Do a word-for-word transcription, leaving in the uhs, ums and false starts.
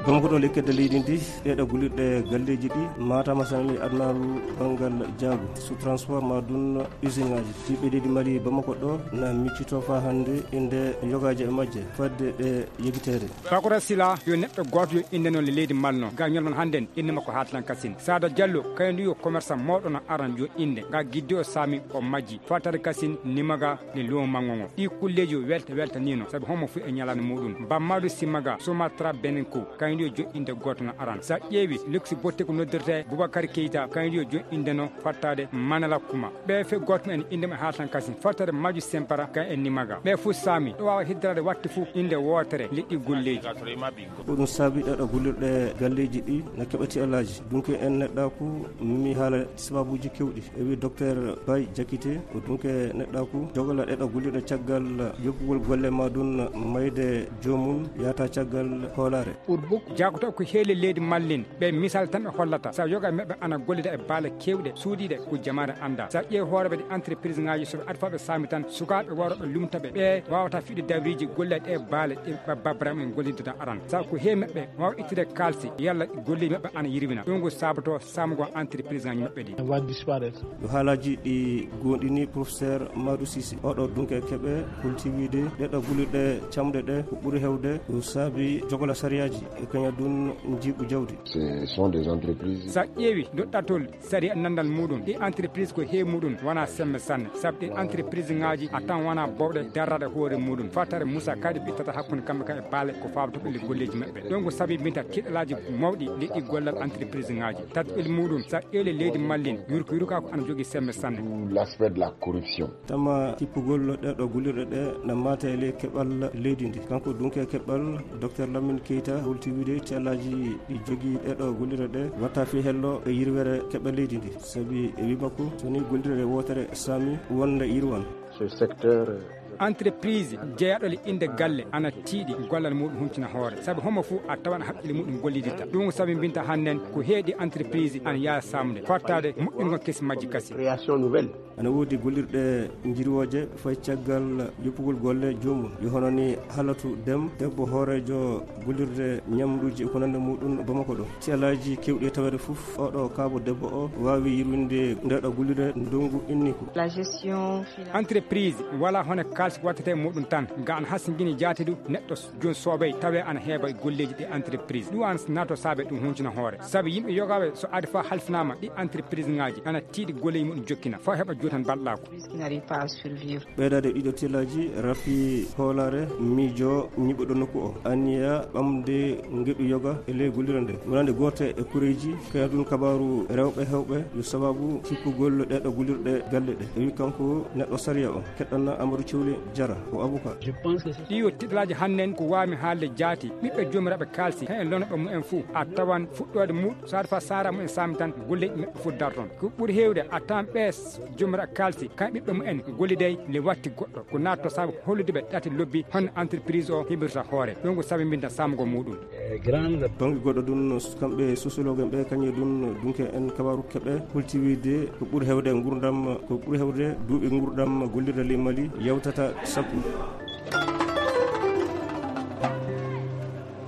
donc ɗo lekkede leydi ndi ɗeɗo gullirɗe galleji ɗi matama sanali adnaru banggal jaagu sous transport ma dun usine ngaji tiɓe leydi Mali Bamako ɗo na miccito fa hande inde yogaji e majje fadde ɗe yegitere Bakora Sila yo neɗɗo goto yo inde noon le leydi malno ga ñolnon handen inde makko Hatlan Kassine Sada Diallo kayndu yo commerçant mawɗo no aran yo inde ga gidde o sami o majji fatare Kassine nimaga le lumo mangongo ɗi kulleji o welta welta nino saabi homo fu e ñalano muɗum Bammadou Simaga Sumatra Benenko kayndu yo jo inde goto no aran sa ƴeewi luksi botte ko noddirte Boubacar Keita kayndu yo jo inde no fattade Manala Kuma ɓe fe goto en inde ma Hatlan Kassine fattade Maju Sempara kay en nimaga ɓe fu sami ɗo wawa hiddrade watte fu inde wotere liɗɗi golleji ɗum saabi ɗeɗo gullirɗe galleji ɗi no keɓati alaji donc en neɗɗaku mi haala sababuji kewɗi e wi docteur Baye Diakité ko donc neɗɗaku jogola ɗeɗo gullirɗe caggal yoɓugol golle ma ɗum mayde jomum yata caggal hoolare jagoto ko heeli leydi mallin ɓe misal tan ɓe hollata sa yoga meɓe ana gollida e baala kewɗe suuɗiɗe ko jamare anda sa ƴeewi hooreɓe ɗe entreprise ngaji soɓe adi faɓe sami tan sukaɓe waroɓe lumtaɓe ɓe wawata fiɗde dabriji gollade e baale ɗe babbaram en gollidata aran sa ko heewi meɓɓe wawa ittude kalsi yalla golleji meɓɓe ana yirwina ɗum ko sabato samugo entreprise ngaji meɓɓe ɗi yo haalaji ɗi gonɗini professeur Madou Cissé oɗo dunke keeɓe kultiwide ɗeɗo gullirɗe camɗe ɗe ko ɓuuri hewde ko saabi jogola sariyaji e kaña ɗum jiiɓu jawdi sa ƴeewi doɗɗatol sari nandal muɗum ɗi entreprise ko heewi muɗum wona semme sanne saabu ɗi entreprise ngaji a tan wona bowɗe darrade hoore muɗum fatare Moussa kadi ɓittata hakkude kamɓe ka e baale ko fabtoɓe le golleji maɓɓe ɗon ko saabi minta kiɗalaji mawɗi liɗɗi gollal entreprise ngaji tatɓel muɗum sa ƴeewle leydi mallin yurko yuruka ko ana jogui semme sanne l'aspect de la corruption tama tippugol ɗeɗo gullirɗe ɗe no mata e ley keɓal leydi ndi kanko dunke keɓal docteur Lamine Keita hultiwide cellaji ɗi jogui ɗeɗo gullirɗe ɗe watta fi hello e yirwere keɓal leydi ndi saabi e wi makko soni gullirɗe wotere sami wonde yirwan ce secteur entreprise jeeyaɗole inde galle ana tiiɗi gollal muɗum huncina hoore saabi homo fou a tawan haqqille muɗum golliditta ɗum saabi mbinta hannden ko heeɗi entreprise ana yaa samde fattade moƴƴingon kesi majji kasi création nouvelle ana woodi gollirɗe jirwoje fay caggal yoppugol golle jomum yo hono ni halatu dem debbo hoorejo gollirde ñamduji ko nande muɗum Bamako ɗo ceelaji kewɗi tawede fof oɗo kaabo debbo o wawi yirwinde ndeɗo gollirde ndungu inni ko la gestion entreprise wala hono kalsi wattete muɗum tan ga an hasingini jaati du neɗɗo joni soobay tawe ana heeɓa e golleji ɗi entreprise ɗum an nato saabe ɗum huncina hoore saabi yimɓe yogaɓe so adi fa halfinama ɗi entreprise ngaji ana tiiɗi golleji muɗum jokkina fa heeɓa jotan balɗako ɓeydade ɗiɗo teelaji rafi hoolare miijo ñiɓoɗo nokku o aniya ɓamde gueɗu yoga e ley gollira nde wonande gote e kureji kaya ɗum kabaru rewɓe hewɓe yo sababu tippugol ɗeɗo gollirɗe galle ɗe e wi kanko neɗɗo sariya o keɗɗanna Amadou Thiowli Jara ko avocat ɗiyo tiɗalaji hannen ko wawmi haalde jaati ɓiɓɓe jomiraɓe kalsi hen lonoɓe mumen fou a tawan fuɗɗode muɗ so adi fa sara mumen sami tan golleji meɓɓe fof darton ko ɓuuri hewde a tawan ɓees jomiraɓe kalsi kamɓe ɓiɓɓe mumen gollidey le watti goɗɗo ko natto saabu hollude ɓe ɗati lobbi hono entreprise o heɓirta hoore ɗum ko saabi mbinta samugo muɗum bangue goɗɗo ɗum kamɓe sociologue en ɓe kañum ɗum dunke en kabaru keeɓe hultiwide ko ɓuuri hewde gurdam ko ɓuuri hewde duuɓi gurdam gollirde ley Mali yawtata sappo